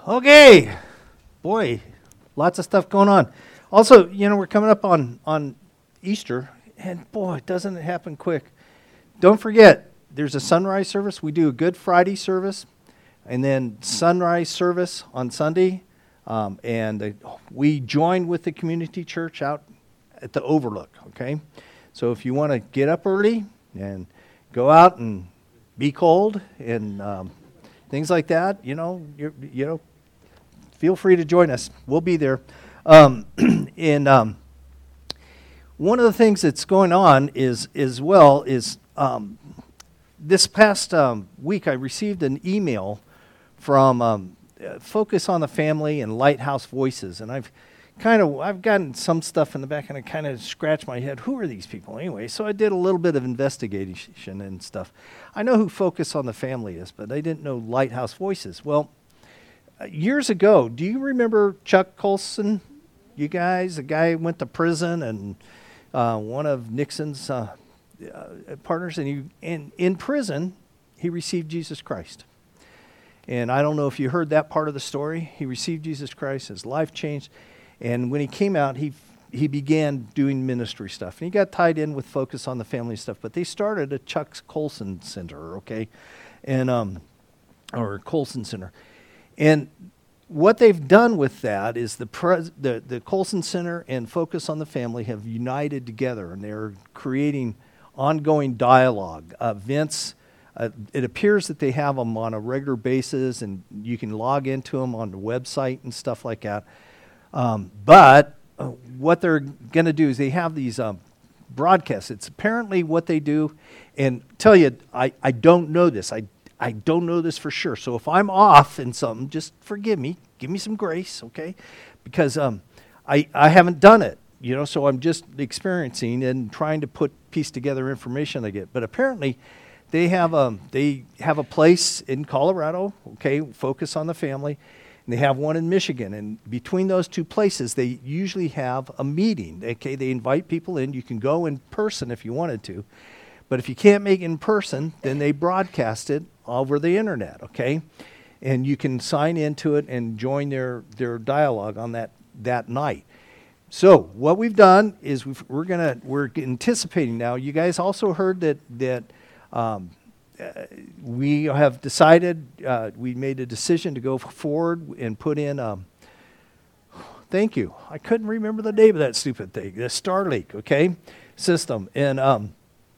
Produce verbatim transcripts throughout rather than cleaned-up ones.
Okay, boy, lots of stuff going on. Also, you know, we're coming up on, on Easter, and boy, doesn't it happen quick. Don't forget, there's a sunrise service. We do a Good Friday service, and then sunrise service on Sunday. Um, and uh, we join with the community church out at the Overlook, okay? So if you want to get up early and go out and be cold and um, things like that, you know, you're, you know, feel free to join us. We'll be there. Um, and um, one of the things that's going on is, as well, is um, this past um, week I received an email from um, Focus on the Family and Lighthouse Voices, and I've kind of I've gotten some stuff in the back, and I kind of scratched my head. Who are these people anyway? So I did a little bit of investigation and stuff. I know who Focus on the Family is, but I didn't know Lighthouse Voices. Well, uh, years ago, do you remember Chuck Colson? You guys, the guy went to prison, and uh, one of Nixon's uh, uh, partners, and he in in prison he received Jesus Christ. And I don't know if you heard that part of the story. He received Jesus Christ, his life changed. And when he came out, he he began doing ministry stuff. And he got tied in with Focus on the Family stuff. But they started a Chuck Colson Center, okay? And um, or Colson Center. And what they've done with that is the, pres- the, the Colson Center and Focus on the Family have united together. And they're creating ongoing dialogue. Uh, Vince... Uh, it appears that they have them on a regular basis, and you can log into them on the website and stuff like that. Um, but uh, what they're going to do is they have these um, broadcasts. It's apparently what they do. And tell you, I, I don't know this. I, I don't know this for sure. So if I'm off in something, just forgive me. Give me some grace, okay? Because um, I, I haven't done it, you know, so I'm just experiencing and trying to put piece together information I get. But apparently... They have a they have a place in Colorado, okay, Focus on the Family, and they have one in Michigan. And between those two places, they usually have a meeting. Okay, they invite people in. You can go in person if you wanted to, but if you can't make it in person, then they broadcast it over the internet. Okay, and you can sign into it and join their their dialogue on that that night. So what we've done is we've, we're gonna we're anticipating now. You guys also heard that that. Um, uh, we have decided, uh, we made a decision to go forward and put in, um, thank you, I couldn't remember the name of that stupid thing, the Starlink, okay, system. And um,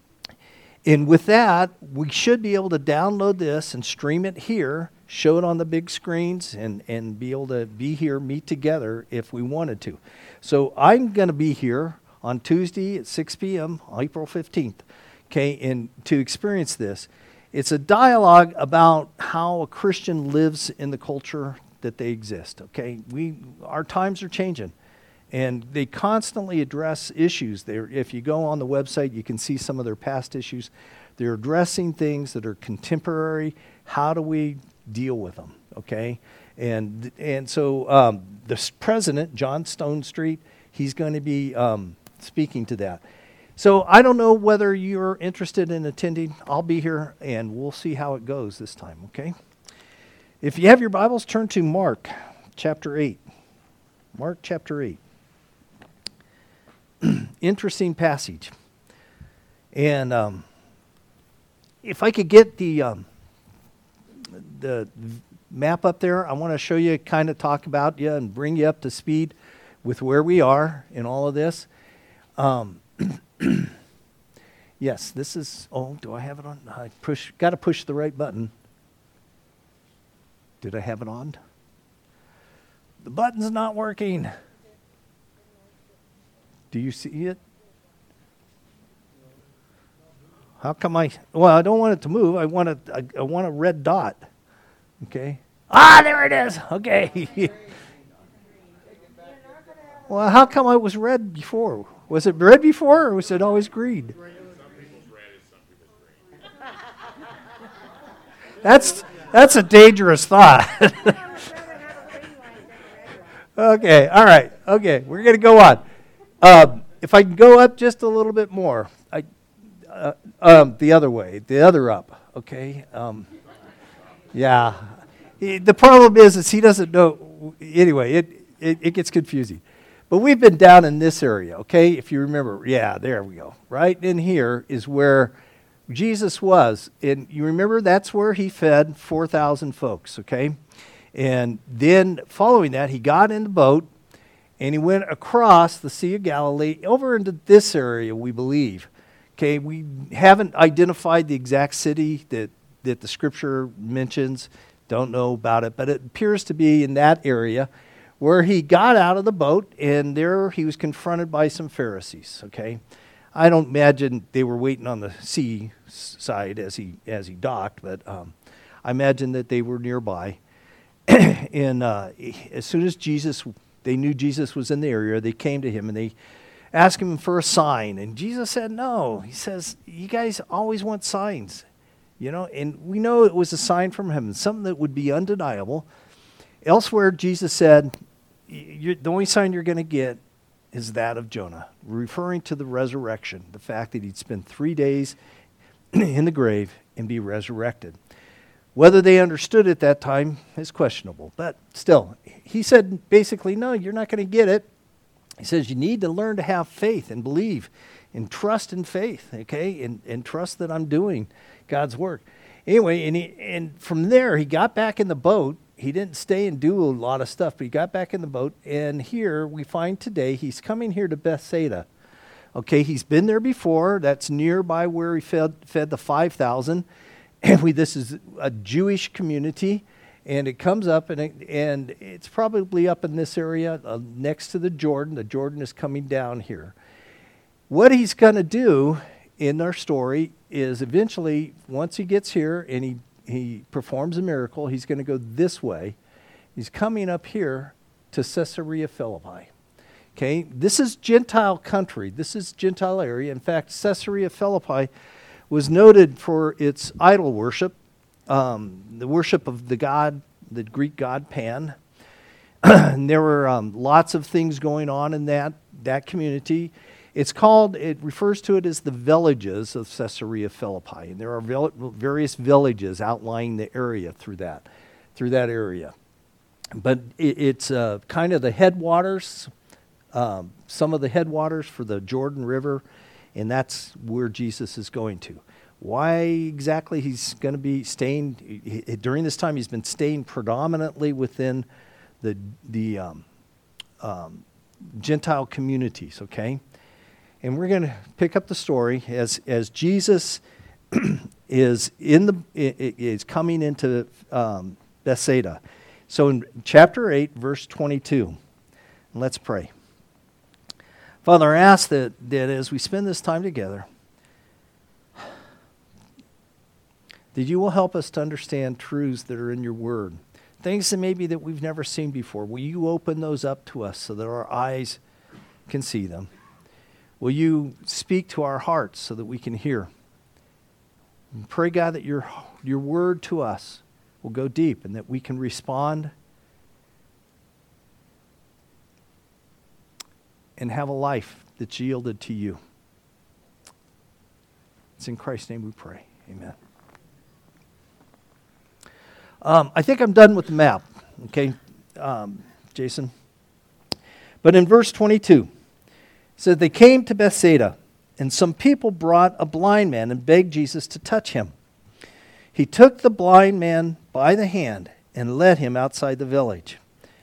and with that, we should be able to download this and stream it here, show it on the big screens, and, and be able to be here, meet together if we wanted to. So I'm going to be here on Tuesday at six p.m., April fifteenth. Okay, and to experience this, it's a dialogue about how a Christian lives in the culture that they exist. Okay, we our times are changing, and they constantly address issues. There, if you go on the website, you can see some of their past issues. They're addressing things that are contemporary. How do we deal with them? Okay, and and so um, the president, John Stonestreet, he's going to be um, speaking to that. So I don't know whether you're interested in attending. I'll be here, and we'll see how it goes this time, okay? If you have your Bibles, turn to Mark chapter eight. Mark chapter eight. Interesting passage. And um, if I could get the, um, the map up there, I want to show you, kind of talk about you and bring you up to speed with where we are in all of this. Um Yes, this is, oh, do I have it on? I push, got to push the right button. Did I have it on? The button's not working. Do you see it? How come I, well, I don't want it to move. I want a, I, I want a red dot. Okay. Ah, there it is. Okay. Well, how come it was red before? Was it red before, or was it always green? Some people's red is some people's green. That's that's a dangerous thought. Okay, all right. Okay, we're going to go on. Um, if I can go up just a little bit more, I, uh, um, the other way, the other up. Okay. Um, yeah. He- the problem is, is he doesn't know. Anyway, it, it, it gets confusing. But we've been down in this area, okay? If you remember, yeah, there we go. Right in here is where Jesus was. And you remember that's where he fed four thousand folks, okay? And then following that, he got in the boat and he went across the Sea of Galilee over into this area, we believe. Okay, we haven't identified the exact city that, that the scripture mentions. Don't know about it, but it appears to be in that area where he got out of the boat, and there he was confronted by some Pharisees, okay? I don't imagine they were waiting on the sea side as he as he docked, but um, I imagine that they were nearby. and uh, as soon as Jesus, they knew Jesus was in the area, they came to him and they asked him for a sign. And Jesus said no. He says, you guys always want signs, you know? And we know it was a sign from heaven, something that would be undeniable. Elsewhere, Jesus said, you're, the only sign you're going to get is that of Jonah, referring to the resurrection, the fact that he'd spend three days in the grave and be resurrected. Whether they understood at that time is questionable, but still, he said basically, no, you're not going to get it. He says you need to learn to have faith and believe and trust in faith, okay, and, and trust that I'm doing God's work. Anyway, and, he, and from there, he got back in the boat. He didn't stay and do a lot of stuff, but he got back in the boat. And here we find today he's coming here to Bethsaida. Okay, he's been there before. That's nearby where he fed, fed the five thousand. And we, this is a Jewish community. And it comes up, and, it, and it's probably up in this area uh, next to the Jordan. The Jordan is coming down here. What he's going to do in our story is eventually, once he gets here and he he performs a miracle, he's going to go this way. He's coming up here to Caesarea Philippi. Okay, this is Gentile country. This is Gentile area. In fact, Caesarea Philippi was noted for its idol worship, um, the worship of the god, the Greek god Pan. And there were um, lots of things going on in that, that community. It's called, it refers to it as the villages of Caesarea Philippi. And there are vil- various villages outlying the area through that, through that area. But it, it's uh, kind of the headwaters, um, some of the headwaters for the Jordan River, and that's where Jesus is going to. Why exactly he's going to be staying, he, during this time he's been staying predominantly within the, the um, um, Gentile communities, okay? And we're going to pick up the story as as Jesus is in the is coming into um, Bethsaida. So in chapter eight, verse twenty-two, let's pray. Father, I ask that that as we spend this time together, that you will help us to understand truths that are in your word, things that maybe that we've never seen before. Will you open those up to us so that our eyes can see them? Will you speak to our hearts so that we can hear? And pray, God, that your, your word to us will go deep and that we can respond and have a life that's yielded to you. It's in Christ's name we pray. Amen. Um, I think I'm done with the map, okay, um, Jason? But in verse twenty-two, so they came to Bethsaida, and some people brought a blind man and begged Jesus to touch him. He took the blind man by the hand and led him outside the village.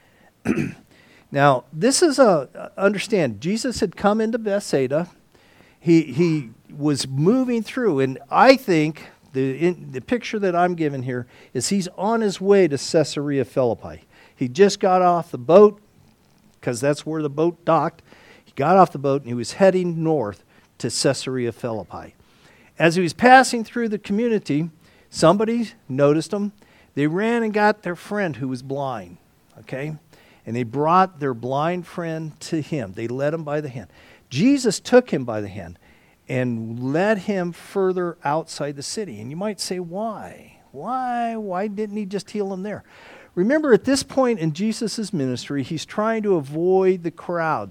Now, this is a, understand, Jesus had come into Bethsaida. He he was moving through, and I think the in, the picture that I'm given here is he's on his way to Caesarea Philippi. He just got off the boat, because that's where the boat docked. He got off the boat and he was heading north to Caesarea Philippi. As he was passing through the community, somebody noticed him. They ran and got their friend who was blind, okay? And they brought their blind friend to him. They led him by the hand. Jesus took him by the hand and led him further outside the city. And you might say, why? Why? Why didn't he just heal him there? Remember, at this point in Jesus' ministry, he's trying to avoid the crowds.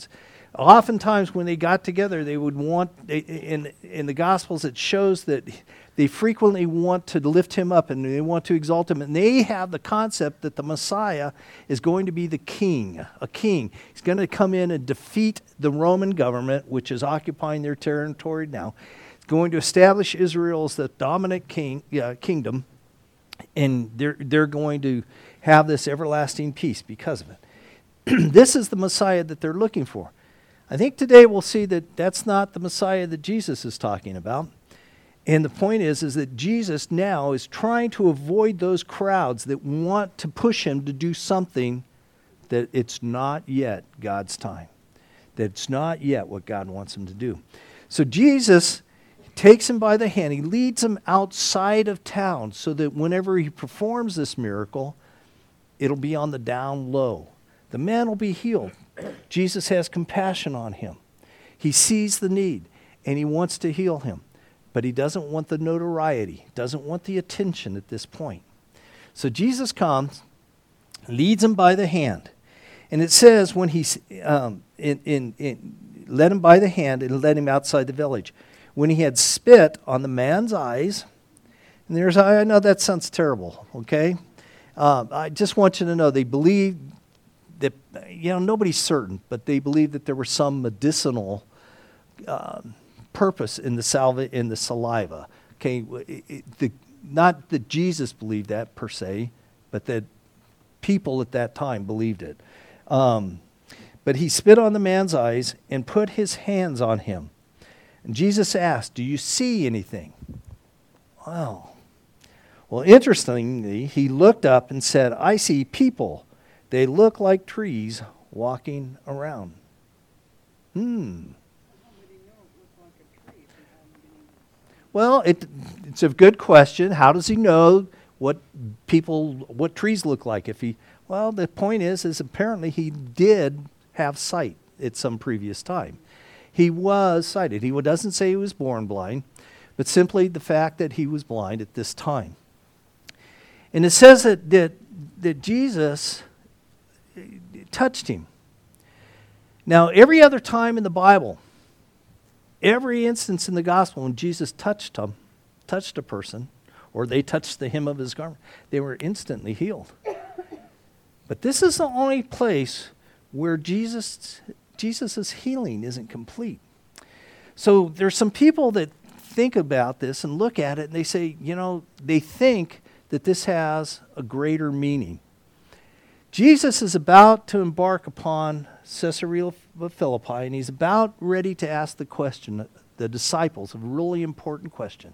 Oftentimes when they got together, they would want, they, in, in the Gospels it shows that they frequently want to lift him up and they want to exalt him. And they have the concept that the Messiah is going to be the king, a king. He's going to come in and defeat the Roman government, which is occupying their territory now. He's going to establish Israel as the dominant king, uh, kingdom. And they're, they're going to have this everlasting peace because of it. This is the Messiah that they're looking for. I think today we'll see that that's not the Messiah that Jesus is talking about. And the point is, is that Jesus now is trying to avoid those crowds that want to push him to do something that it's not yet God's time. That it's not yet what God wants him to do. So Jesus takes him by the hand. He leads him outside of town so that whenever he performs this miracle, it'll be on the down low. The man will be healed. Jesus has compassion on him. He sees the need and he wants to heal him. But he doesn't want the notoriety, doesn't want the attention at this point. So Jesus comes, leads him by the hand. And it says when he um, in, in, in, led him by the hand and led him outside the village. When he had spit on the man's eyes, and there's, I know that sounds terrible, okay? Uh, I just want you to know they believe that, you know, nobody's certain, but they believe that there was some medicinal um, purpose in the salva, in the saliva. Okay, it, it, the, not that Jesus believed that per se, but that people at that time believed it. Um, but he spit on the man's eyes and put his hands on him. And Jesus asked, "Do you see anything?" Wow. Well, interestingly, he looked up and said, "I see people. They look like trees walking around." Hmm. Well, it, it's a good question. How does he know what people, what trees look like? If he, well, the point is, is apparently he did have sight at some previous time. He was sighted. He doesn't say he was born blind, but simply the fact that he was blind at this time. And it says that that, that Jesus touched him. Now, every other time in the Bible, every instance in the gospel when Jesus touched them, touched a person, or they touched the hem of his garment, they were instantly healed. But this is the only place where Jesus Jesus's healing isn't complete. So there's some people that think about this and look at it and they say, you know, they think that this has a greater meaning. Jesus is about to embark upon Caesarea of Philippi, and he's about ready to ask the question, the disciples, a really important question.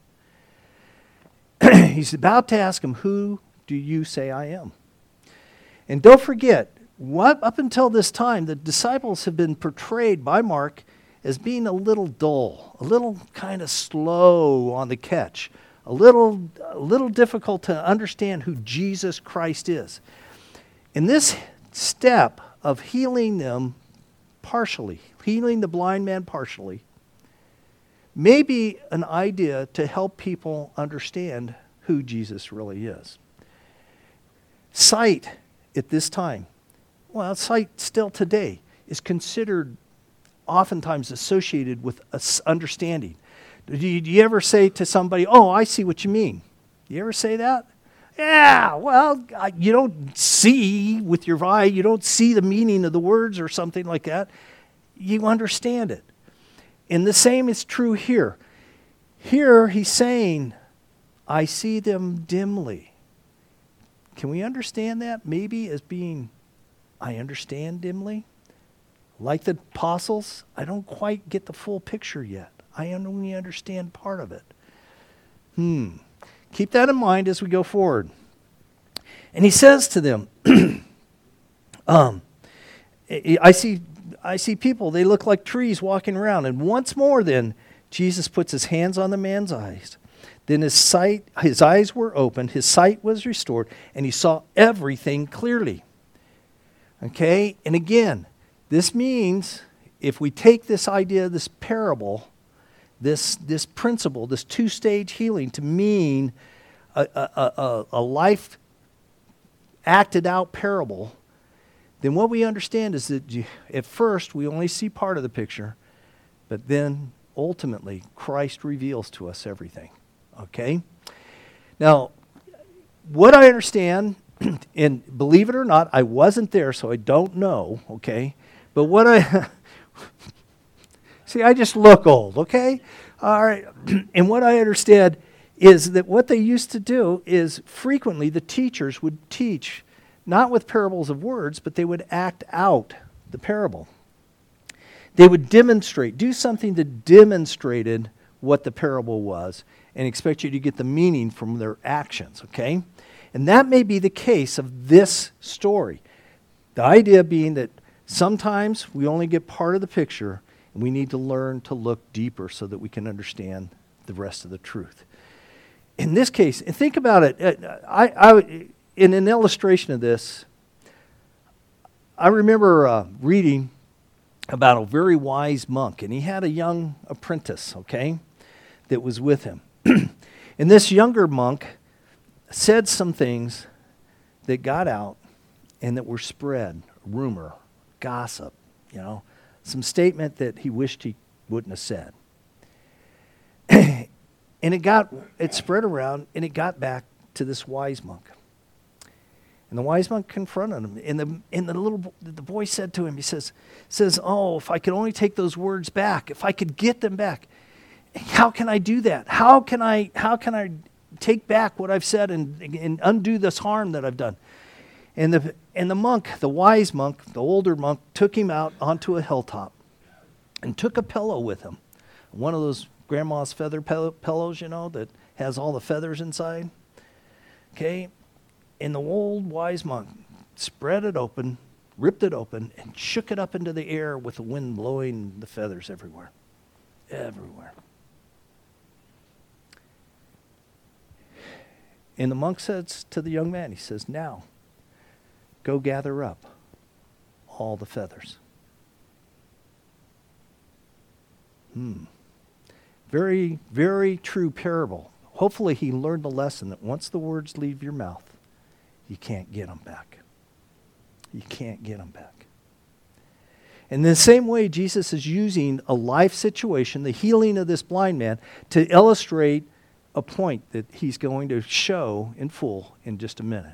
He's about to ask them, "Who do you say I am?" And don't forget, what up until this time, the disciples have been portrayed by Mark as being a little dull, a little kind of slow on the catch, a little, a little difficult to understand who Jesus Christ is. In this step of healing them partially, healing the blind man partially, may be an idea to help people understand who Jesus really is. Sight at this time, well, sight still today is considered oftentimes associated with understanding. Do you, do you ever say to somebody, "Oh, I see what you mean"? You ever say that? Yeah, well, you don't see with your eye, you don't see the meaning of the words or something like that. You understand it. And the same is true here. Here he's saying, "I see them dimly." Can we understand that maybe as being, I understand dimly? Like the apostles, I don't quite get the full picture yet. I only understand part of it. Hmm. Keep that in mind as we go forward. And he says to them, um, I see I see people, they look like trees walking around. And once more then, Jesus puts his hands on the man's eyes. Then his sight, his eyes were opened, his sight was restored, and he saw everything clearly. Okay? And again, this means if we take this idea, this parable, this, this principle, this two-stage healing to mean a, a, a, a life acted out parable, then what we understand is that you, at first we only see part of the picture, but then ultimately Christ reveals to us everything. Okay? Now, what I understand, and believe it or not, I wasn't there, so I don't know, okay? But what I, see, I just look old, okay? All right, and what I understand is that what they used to do is frequently the teachers would teach, not with parables of words, but they would act out the parable. They would demonstrate, do something that demonstrated what the parable was and expect you to get the meaning from their actions, okay? And that may be the case of this story. The idea being that sometimes we only get part of the picture and we need to learn to look deeper so that we can understand the rest of the truth. In this case, and think about it, I, I, in an illustration of this, I remember uh, reading about a very wise monk, and he had a young apprentice, okay, that was with him. And this younger monk said some things that got out and that were spread, rumor, gossip, you know, some statement that he wished he wouldn't have said. And it got, it spread around, and it got back to this wise monk. And the wise monk confronted him. And the, and the little the boy said to him, he says, says, oh, if I could only take those words back, if I could get them back, how can I do that? How can I, how can I take back what I've said and, and undo this harm that I've done? And the, and the monk, the wise monk, the older monk, took him out onto a hilltop and took a pillow with him. One of those grandma's feather pill- pillows, you know, that has all the feathers inside. Okay? And the old wise monk spread it open, ripped it open, and shook it up into the air with the wind blowing the feathers everywhere. Everywhere. And the monk says to the young man, he says, now, go gather up all the feathers. Hmm. Very, very true parable. Hopefully he learned the lesson that once the words leave your mouth, you can't get them back. You can't get them back. In the same way, Jesus is using a life situation, the healing of this blind man, to illustrate a point that he's going to show in full in just a minute.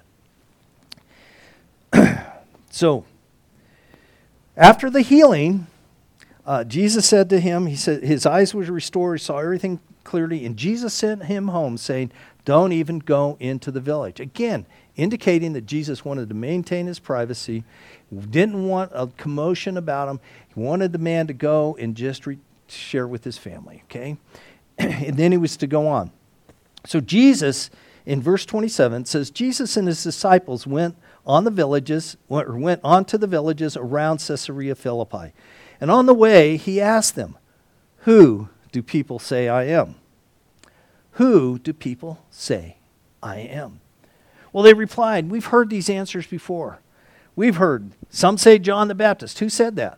So, after the healing, uh, Jesus said to him, he said his eyes were restored, he saw everything clearly, and Jesus sent him home saying, don't even go into the village. Again, indicating that Jesus wanted to maintain his privacy, didn't want a commotion about him. He wanted the man to go and just re- share with his family, okay? And then he was to go on. So Jesus, in verse twenty-seven, says, Jesus and his disciples went on the villages, or went on to the villages around Caesarea Philippi. And on the way, he asked them, who do people say I am? Who do people say I am? Well, they replied, we've heard these answers before. We've heard, some say John the Baptist. Who said that?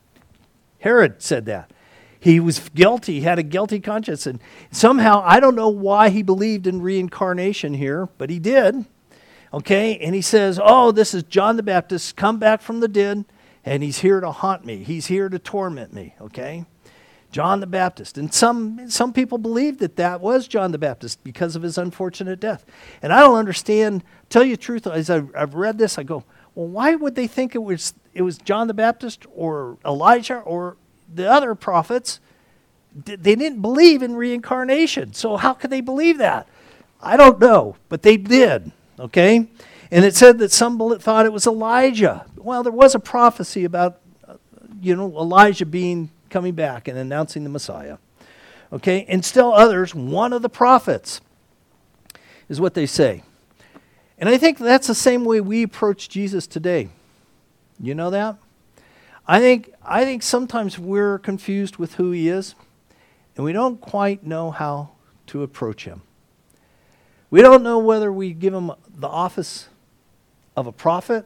Herod said that. He was guilty, he had a guilty conscience. And somehow, I don't know why he believed in reincarnation here, but he did. Okay, and he says, oh, this is John the Baptist, come back from the dead, and he's here to haunt me. He's here to torment me, okay? John the Baptist. And some some people believe that that was John the Baptist because of his unfortunate death. And I don't understand, tell you the truth, as I've, I've read this, I go, well, why would they think it was it was John the Baptist or Elijah or the other prophets? They didn't believe in reincarnation. So how could they believe that? I don't know, but they did, okay? And it said that some thought it was Elijah. Well, there was a prophecy about, uh, you know, Elijah being coming back and announcing the Messiah. Okay, and still others, one of the prophets is what they say. And I think that's the same way we approach Jesus today. You know that? I think I think sometimes we're confused with who he is, and we don't quite know how to approach him. We don't know whether we give him the office of a prophet,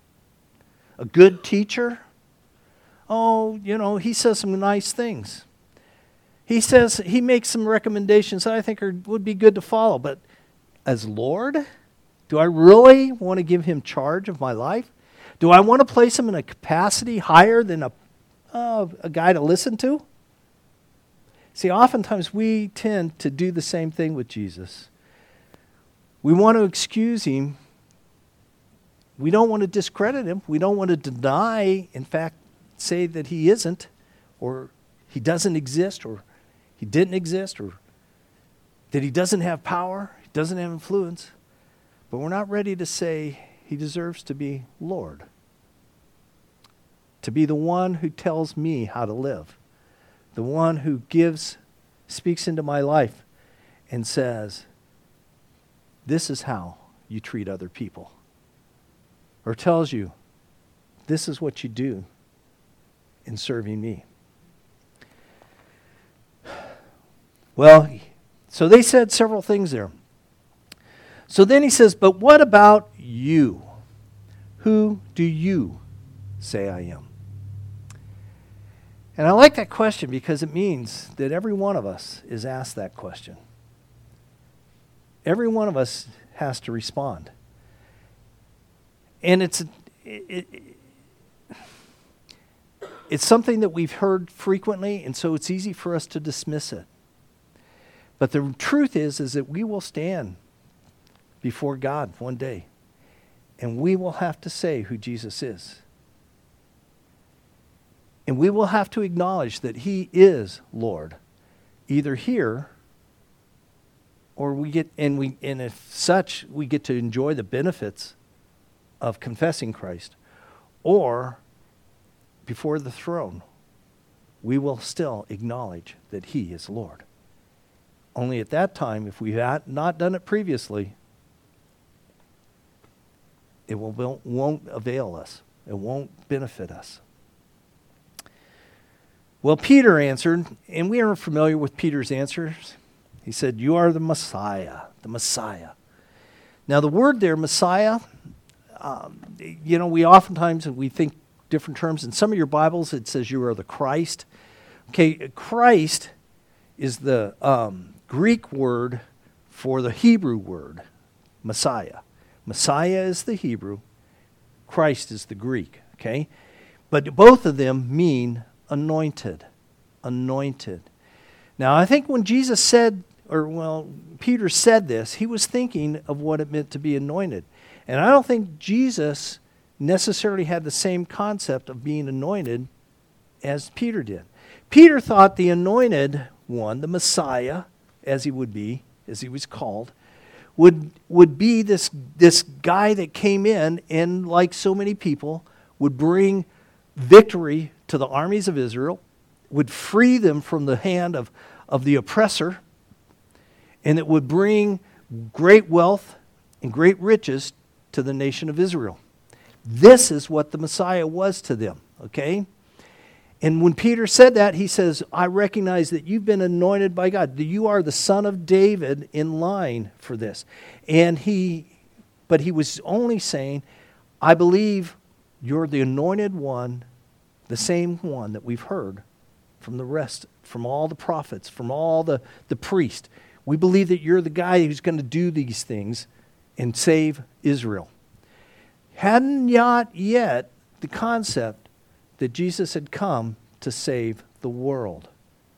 a good teacher. Oh, you know, he says some nice things. He says, he makes some recommendations that I think are, would be good to follow. But as Lord, do I really want to give him charge of my life? Do I want to place him in a capacity higher than a, uh, a guy to listen to? See, oftentimes we tend to do the same thing with Jesus. We want to excuse him. We don't want to discredit him. We don't want to deny, in fact, say that he isn't, or he doesn't exist, or he didn't exist, or that he doesn't have power, he doesn't have influence. But we're not ready to say he deserves to be Lord, to be the one who tells me how to live, the one who gives, speaks into my life and says, this is how you treat other people. Or tells you, this is what you do in serving me. Well, so they said several things there. So then he says, but what about you? Who do you say I am? And I like that question because it means that every one of us is asked that question. Every one of us has to respond. And it's it, it, it's something that we've heard frequently, and so it's easy for us to dismiss it. But the truth is, is that we will stand before God one day, and we will have to say who Jesus is. And we will have to acknowledge that he is Lord, either here or we get, and we, and if such, we get to enjoy the benefits of confessing Christ, or before the throne, we will still acknowledge that he is Lord. Only at that time, if we had not done it previously, it will, won't avail us. It won't benefit us. Well, Peter answered, and we are familiar with Peter's answers. He said, you are the Messiah, the Messiah. Now, the word there, Messiah, um, you know, we oftentimes, we think different terms. In some of your Bibles, it says you are the Christ. Okay, Christ is the um, Greek word for the Hebrew word, Messiah. Messiah is the Hebrew. Christ is the Greek, okay? But both of them mean anointed, anointed. Now, I think when Jesus said, or well, Peter said this, he was thinking of what it meant to be anointed. And I don't think Jesus necessarily had the same concept of being anointed as Peter did. Peter thought the anointed one, the Messiah, as he would be, as he was called, would would be this, this guy that came in and, like so many people, would bring victory to the armies of Israel, would free them from the hand of, of the oppressor, and it would bring great wealth and great riches to the nation of Israel. This is what the Messiah was to them, okay? And when Peter said that, he says, I recognize that you've been anointed by God, that you are the son of David in line for this. And he, but he was only saying, I believe you're the anointed one, the same one that we've heard from the rest, from all the prophets, from all the, the priests. We believe that you're the guy who's going to do these things and save Israel. Hadn't not yet the concept that Jesus had come to save the world.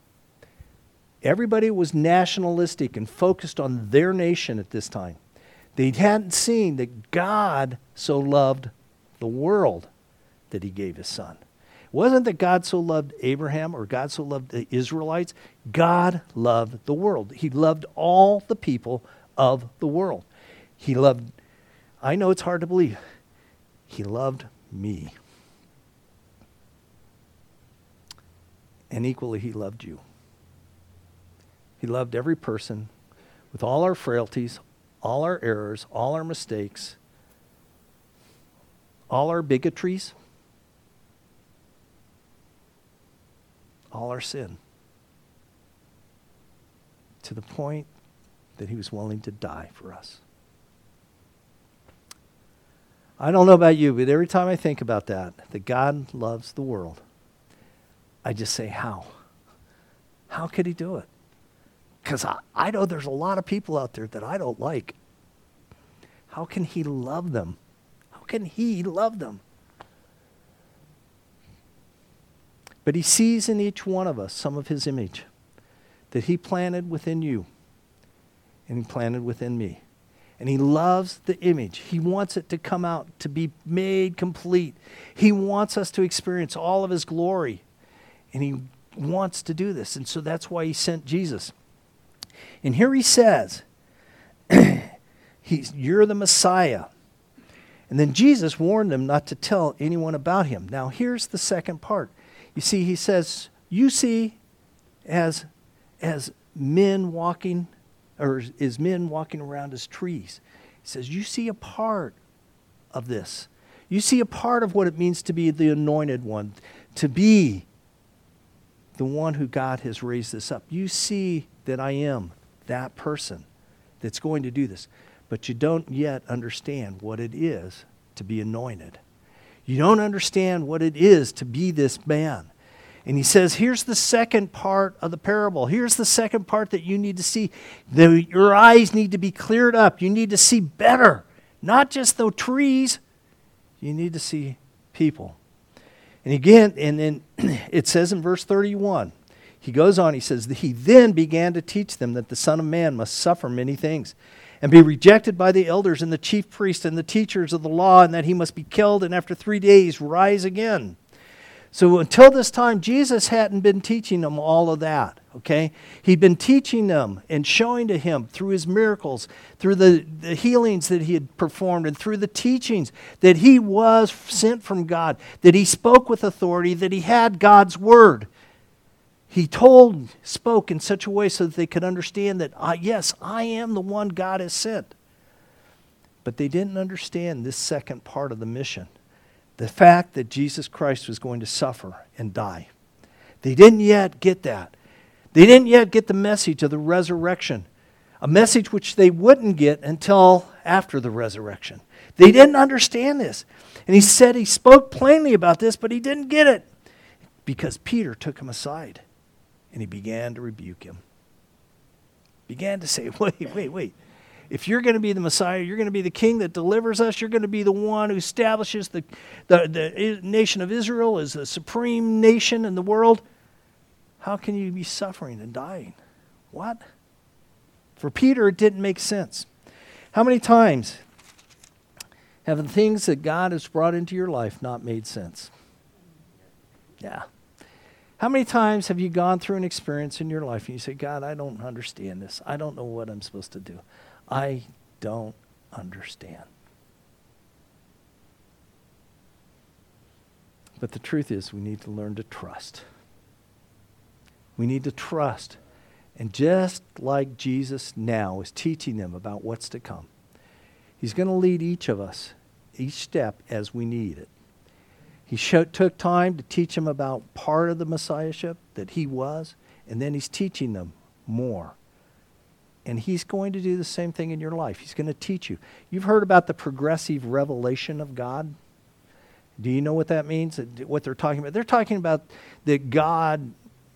Everybody was nationalistic and focused on their nation at this time. They hadn't seen that God so loved the world that he gave his son. It wasn't that God so loved Abraham or God so loved the Israelites. God loved the world. He loved all the people of the world. He loved, I know it's hard to believe, he loved me. And equally, he loved you. He loved every person with all our frailties, all our errors, all our mistakes, all our bigotries, all our sin, to the point that he was willing to die for us. I don't know about you, but every time I think about that, that God loves the world, I just say, how? How could he do it? Because I, I know there's a lot of people out there that I don't like. How can he love them? How can he love them? But he sees in each one of us some of his image that he planted within you and he planted within me. And he loves the image. He wants it to come out, to be made complete. He wants us to experience all of his glory. And he wants to do this. And so that's why he sent Jesus. And here he says, he's, you're the Messiah. And then Jesus warned them not to tell anyone about him. Now here's the second part. You see, he says, you see as, as men walking or is men walking around as trees. He says, you see a part of this. You see a part of what it means to be the anointed one, to be the one who God has raised this up. You see that I am that person that's going to do this, but you don't yet understand what it is to be anointed. You don't understand what it is to be this man. And he says, here's the second part of the parable. Here's the second part that you need to see. The, your eyes need to be cleared up. You need to see better. Not just the trees. You need to see people. And again, and then it says in verse thirty-one, he goes on, he says, he then began to teach them that the Son of Man must suffer many things and be rejected by the elders and the chief priests and the teachers of the law, and that he must be killed and after three days rise again. So until this time, Jesus hadn't been teaching them all of that, okay? He'd been teaching them and showing to him through his miracles, through the, the healings that he had performed, and through the teachings that he was sent from God, that he spoke with authority, that he had God's word. He told, spoke in such a way so that they could understand that, uh, yes, I am the one God has sent. But they didn't understand this second part of the mission. The fact that Jesus Christ was going to suffer and die. They didn't yet get that. They didn't yet get the message of the resurrection. A message which they wouldn't get until after the resurrection. They didn't understand this. And he said he spoke plainly about this, but he didn't get it. Because Peter took him aside. And he began to rebuke him. Began to say, wait, wait, wait. If you're going to be the Messiah, you're going to be the king that delivers us, you're going to be the one who establishes the, the, the nation of Israel as the supreme nation in the world, how can you be suffering and dying? What? For Peter, it didn't make sense. How many times have the things that God has brought into your life not made sense? Yeah. How many times have you gone through an experience in your life and you say, God, I don't understand this. I don't know what I'm supposed to do. I don't understand. But the truth is, we need to learn to trust. We need to trust. And just like Jesus now is teaching them about what's to come, he's going to lead each of us, each step as we need it. He show, took time to teach them about part of the Messiahship that he was, and then he's teaching them more. And he's going to do the same thing in your life. He's going to teach you. You've heard about the progressive revelation of God. Do you know what that means? What they're talking about? They're talking about that God,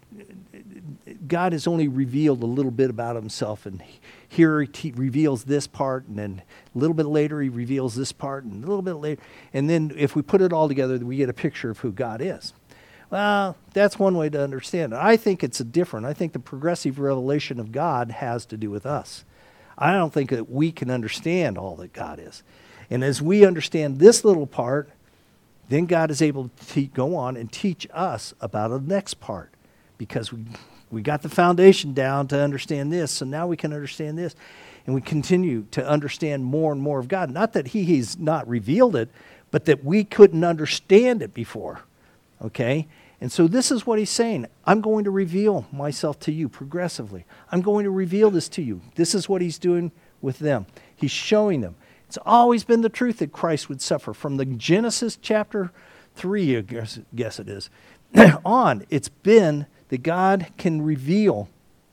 God has only revealed a little bit about himself. And here he te- reveals this part, and then a little bit later he reveals this part, and a little bit later. And then if we put it all together, we get a picture of who God is. Well, that's one way to understand it. I think it's a different. I think the progressive revelation of God has to do with us. I don't think that we can understand all that God is. And as we understand this little part, then God is able to te- go on and teach us about the next part. Because we, we got the foundation down to understand this, so now we can understand this. And we continue to understand more and more of God. Not that he has not revealed it, but that we couldn't understand it before. Okay? And so this is what he's saying. I'm going to reveal myself to you progressively. I'm going to reveal this to you. This is what he's doing with them. He's showing them. It's always been the truth that Christ would suffer. From the Genesis chapter three, I guess, guess it is, on, it's been that God can reveal,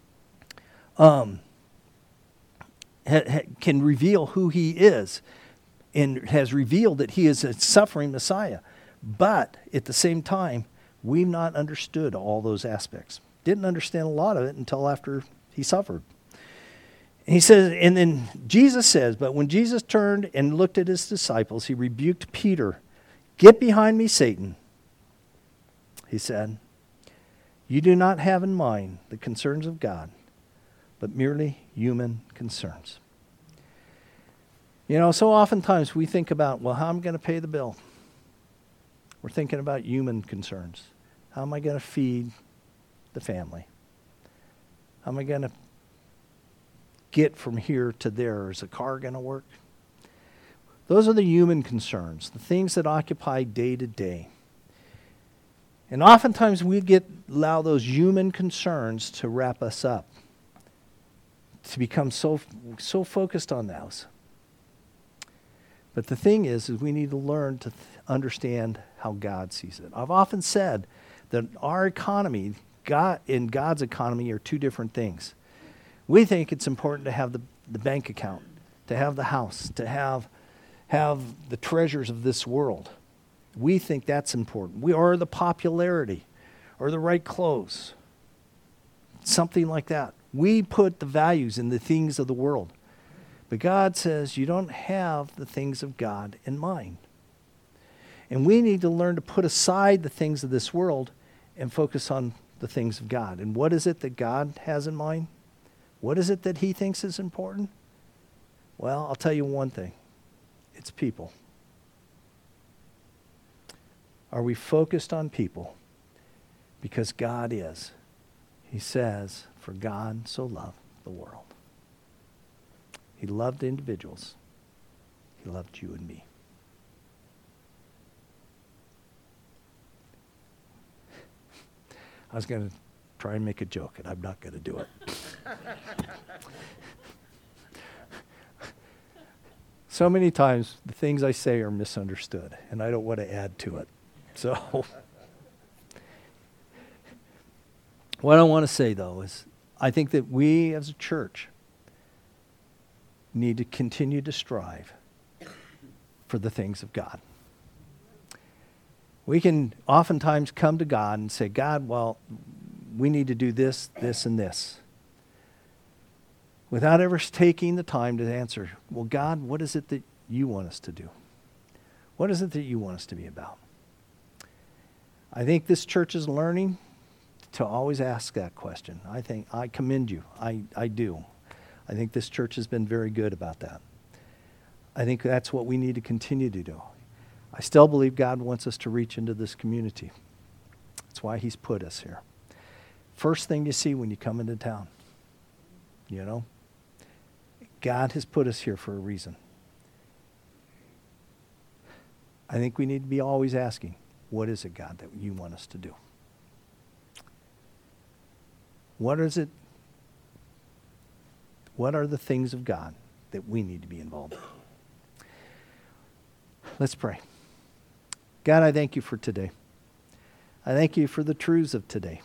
um, ha, ha, can reveal who he is, and has revealed that he is a suffering Messiah. But at the same time, we've not understood all those aspects. Didn't understand a lot of it until after he suffered. And he says, and then Jesus says, but when Jesus turned and looked at his disciples, he rebuked Peter. Get behind me, Satan, he said. You do not have in mind the concerns of God, but merely human concerns. You know, so oftentimes we think about, well, how am I going to pay the bill? We're thinking about human concerns. How am I going to feed the family? How am I going to get from here to there? Is the car going to work? Those are the human concerns, the things that occupy day to day. And oftentimes we get allow those human concerns to wrap us up, to become so so focused on those. But the thing is, is we need to learn to th- understand how God sees it. I've often said that our economy, God, in God's economy, are two different things. We think it's important to have the, the bank account, to have the house, to have have the treasures of this world. We think that's important. We or the popularity, or the right clothes, something like that. We put the values in the things of the world. But God says you don't have the things of God in mind. And we need to learn to put aside the things of this world and focus on the things of God. And what is it that God has in mind? What is it that he thinks is important? Well, I'll tell you one thing. It's people. Are we focused on people? Because God is. He says, for God so loved the world. He loved individuals. He loved you and me. I was going to try and make a joke, and I'm not going to do it. So many times, the things I say are misunderstood, and I don't want to add to it. So, what I want to say, though, is I think that we as a church need to continue to strive for the things of God. We can oftentimes come to God and say, God, well, we need to do this, this, and this. Without ever taking the time to answer, well, God, what is it that you want us to do? What is it that you want us to be about? I think this church is learning to always ask that question. I think I commend you. I, I do. I think this church has been very good about that. I think that's what we need to continue to do. I still believe God wants us to reach into this community. That's why he's put us here. First thing you see when you come into town, you know, God has put us here for a reason. I think we need to be always asking, what is it, God, that you want us to do? What is it? What are the things of God that we need to be involved in? Let's pray. God, I thank you for today. I thank you for the truths of today.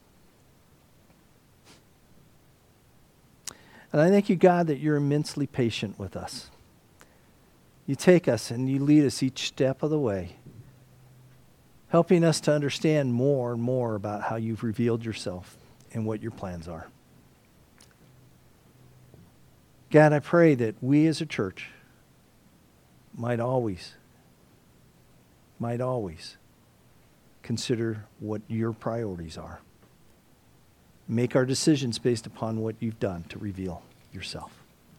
And I thank you, God, that you're immensely patient with us. You take us and you lead us each step of the way, helping us to understand more and more about how you've revealed yourself and what your plans are. God, I pray that we as a church might always, might always consider what your priorities are. Make our decisions based upon what you've done to reveal yourself.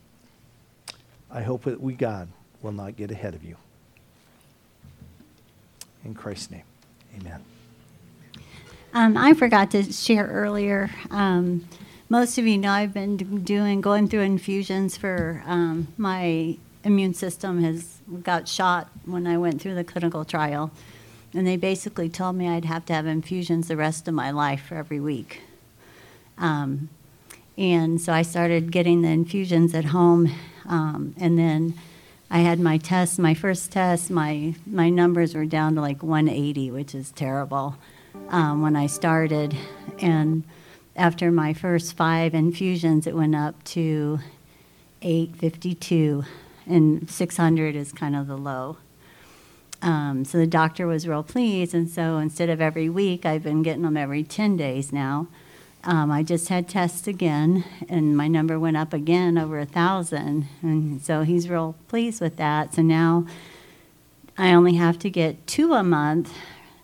I hope that we, God, will not get ahead of you. In Christ's name, amen. Um, I forgot to share earlier. Um, most of you know I've been doing, going through infusions for um, my immune system has got shot when I went through the clinical trial. And they basically told me I'd have to have infusions the rest of my life for every week. Um, and so I started getting the infusions at home. Um, and then I had my test, my first test, my, my numbers were down to like one eighty, which is terrible um, when I started. And after my first five infusions, it went up to eight fifty-two, and six hundred is kind of the low. Um, so the doctor was real pleased, and so instead of every week, I've been getting them every ten days now. Um, I just had tests again, and my number went up again over a thousand, and so he's real pleased with that. So now I only have to get two a month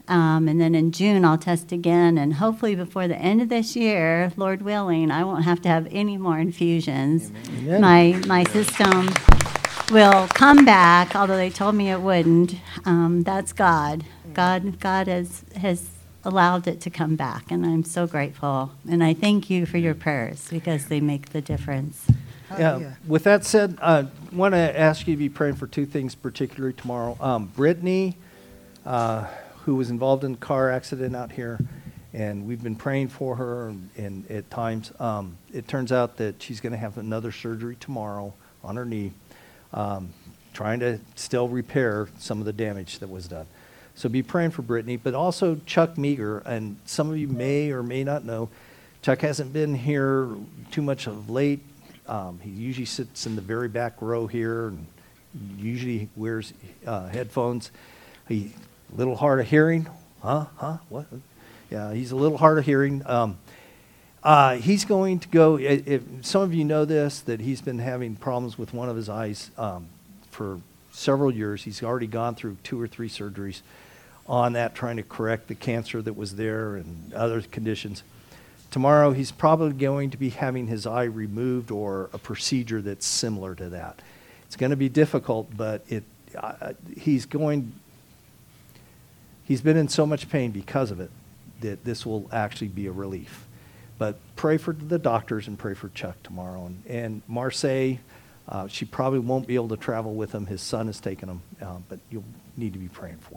Um, and then in June, I'll test again, and hopefully before the end of this year, Lord willing, I won't have to have any more infusions. Amen. My, my system will come back, although they told me it wouldn't. Um, that's God. God, God has, has allowed it to come back, and I'm so grateful. And I thank you for your prayers because they make the difference. Yeah. With that said, I want to ask you to be praying for two things particularly tomorrow. Um, Brittany, uh, who was involved in a car accident out here, and we've been praying for her, and, and at times um, it turns out that she's going to have another surgery tomorrow on her knee, um, trying to still repair some of the damage that was done. So be praying for Brittany, but also Chuck Meager, and some of you may or may not know, Chuck hasn't been here too much of late. Um, he usually sits in the very back row here, and usually wears uh, headphones. He a little hard of hearing, huh? Huh? What? Yeah, he's a little hard of hearing. Um, uh, he's going to go. If some of you know this, that he's been having problems with one of his eyes um, for several years. He's already gone through two or three surgeries on that, trying to correct the cancer that was there and other conditions. Tomorrow, he's probably going to be having his eye removed or a procedure that's similar to that. It's going to be difficult, but it uh, he's going. He's been in so much pain because of it that this will actually be a relief. But pray for the doctors and pray for Chuck tomorrow. And, and Marseille, uh, she probably won't be able to travel with him. His son has taken him, uh, but you'll need to be praying for him.